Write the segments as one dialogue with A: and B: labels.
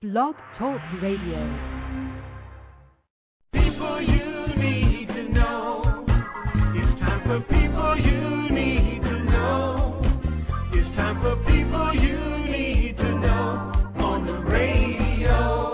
A: Blog Talk Radio.
B: People you need to know. It's time for people you need to know. It's time for people you need to know on the radio.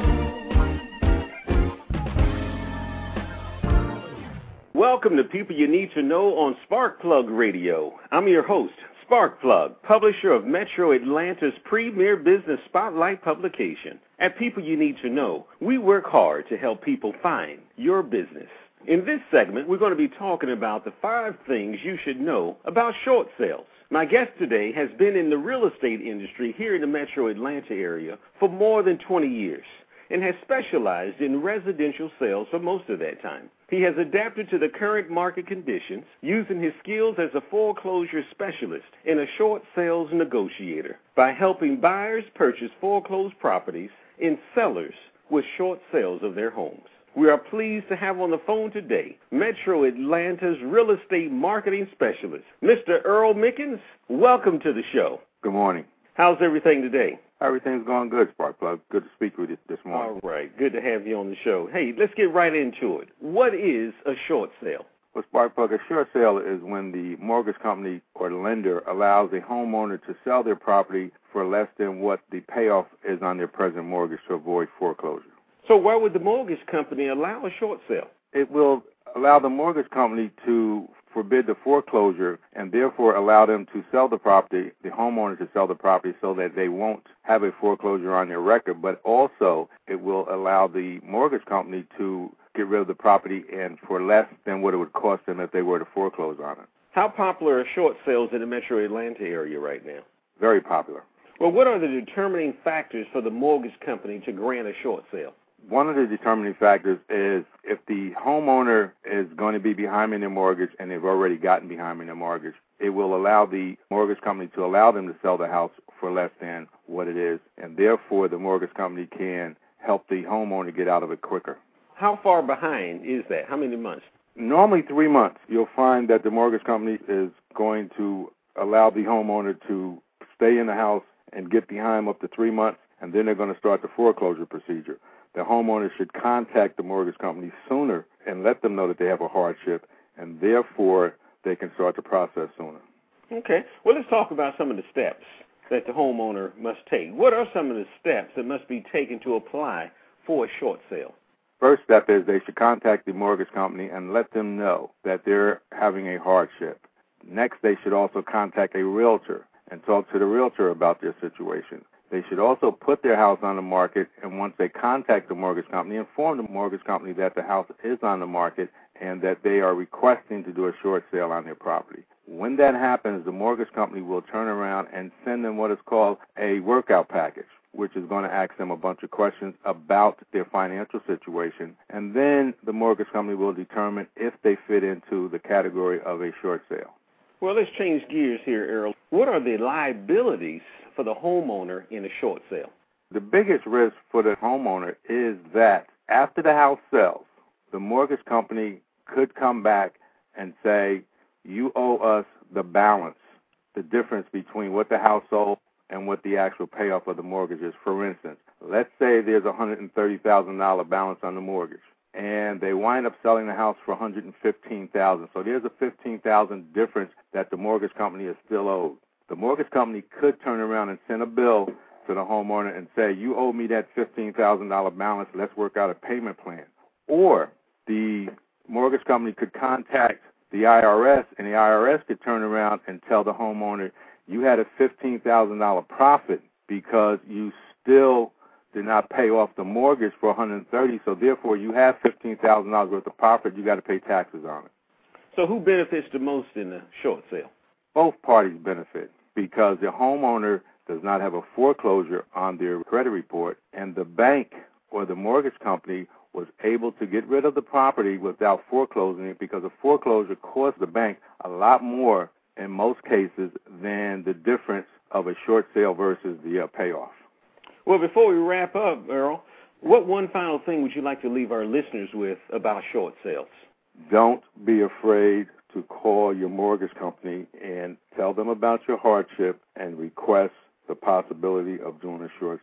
C: Welcome to People You Need to Know on Sparkplug Radio. I'm your host, Sparkplug, publisher of Metro Atlanta's premier business spotlight publication. At People You Need to Know, we work hard to help people find your business. In this segment, we're going to be talking about the 5 things you should know about short sales. My guest today has been in the real estate industry here in the Metro Atlanta area for more than 20 years and has specialized in residential sales for most of that time. He has adapted to the current market conditions, using his skills as a foreclosure specialist and a short sales negotiator by helping buyers purchase foreclosed properties and sellers with short sales of their homes. We are pleased to have on the phone today Metro Atlanta's real estate marketing specialist, Mr. Earl Mickens. Welcome to the show.
D: Good morning.
C: How's everything today?
D: Everything's going good, Sparkplug. Good to speak with you this morning.
C: All right. Good to have you on the show. Hey, let's get right into it. What is a short sale?
D: Well, Sparkplug, a short sale is when the mortgage company or the lender allows a homeowner to sell their property for less than what the payoff is on their present mortgage to avoid foreclosure.
C: So why would the mortgage company allow a short sale?
D: It will allow the mortgage company to forbid the foreclosure and therefore allow them to sell the property, the homeowner to sell the property so that they won't have a foreclosure on their record, but also it will allow the mortgage company to get rid of the property and for less than what it would cost them if they were to foreclose on it.
C: How popular are short sales in the Metro Atlanta area right now?
D: Very popular.
C: Well, what are the determining factors for the mortgage company to grant a short sale?
D: One of the determining factors is if the homeowner is going to be behind in their mortgage and they've already gotten behind in their mortgage, it will allow the mortgage company to allow them to sell the house for less than what it is, and therefore the mortgage company can help the homeowner get out of it quicker.
C: How far behind is that? How many months?
D: Normally 3 months. You'll find that the mortgage company is going to allow the homeowner to stay in the house and get behind up to 3 months, and then they're going to start the foreclosure procedure. The homeowner should contact the mortgage company sooner and let them know that they have a hardship, and therefore they can start the process sooner.
C: Okay. Well, let's talk about some of the steps that the homeowner must take. What are some of the steps that must be taken to apply for a short sale?
D: First step is they should contact the mortgage company and let them know that they're having a hardship. Next, they should also contact a realtor and talk to the realtor about their situation. They should also put their house on the market, and once they contact the mortgage company, inform the mortgage company that the house is on the market and that they are requesting to do a short sale on their property. When that happens, the mortgage company will turn around and send them what is called a workout package, which is going to ask them a bunch of questions about their financial situation, and then the mortgage company will determine if they fit into the category of a short sale.
C: Well, let's change gears here, Earl. What are the liabilities for the homeowner in a short sale?
D: The biggest risk for the homeowner is that after the house sells, the mortgage company could come back and say, you owe us the balance, the difference between what the house sold and what the actual payoff of the mortgage is. For instance, let's say there's a $130,000 balance on the mortgage, and they wind up selling the house for $115,000. So there's a $15,000 difference that the mortgage company is still owed. The mortgage company could turn around and send a bill to the homeowner and say, you owe me that $15,000 balance, let's work out a payment plan. Or the mortgage company could contact the IRS, and the IRS could turn around and tell the homeowner, you had a $15,000 profit because you still did not pay off the mortgage for $130,000, so therefore you have $15,000 worth of profit, you got to pay taxes on it.
C: So who benefits the most in the short sale?
D: Both parties benefit because the homeowner does not have a foreclosure on their credit report, and the bank or the mortgage company was able to get rid of the property without foreclosing it, because a foreclosure costs the bank a lot more in most cases than the difference of a short sale versus the payoff.
C: Well, before we wrap up, Earl, what one final thing would you like to leave our listeners with about short sales?
D: Don't be afraid to call your mortgage company and tell them about your hardship and request the possibility of doing a short sale.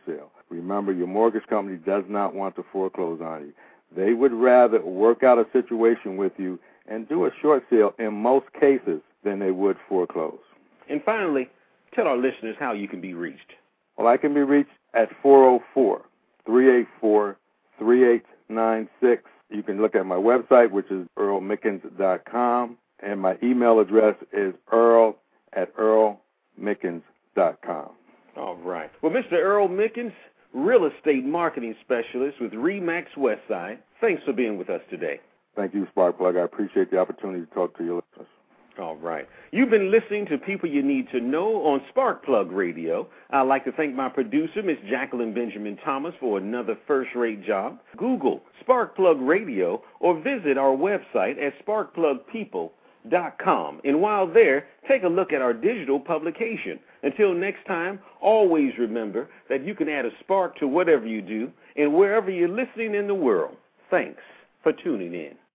D: Remember, your mortgage company does not want to foreclose on you. They would rather work out a situation with you and do a short sale in most cases than they would foreclose.
C: And finally, tell our listeners how you can be reached.
D: Well, I can be reached at 404-384-3896. You can look at my website, which is earlmickens.com, and my email address is earl@earlmickens.com.
C: All right. Well, Mr. Earl Mickens, real estate marketing specialist with RE/MAX Westside, thanks for being with us today.
D: Thank you, Sparkplug. I appreciate the opportunity to talk to your listeners.
C: All right. You've been listening to People You Need to Know on Sparkplug Radio. I'd like to thank my producer, Miss Jacqueline Benjamin Thomas, for another first-rate job. Google Sparkplug Radio or visit our website at sparkplugpeople.com. And while there, take a look at our digital publication. Until next time, always remember that you can add a spark to whatever you do and wherever you're listening in the world. Thanks for tuning in.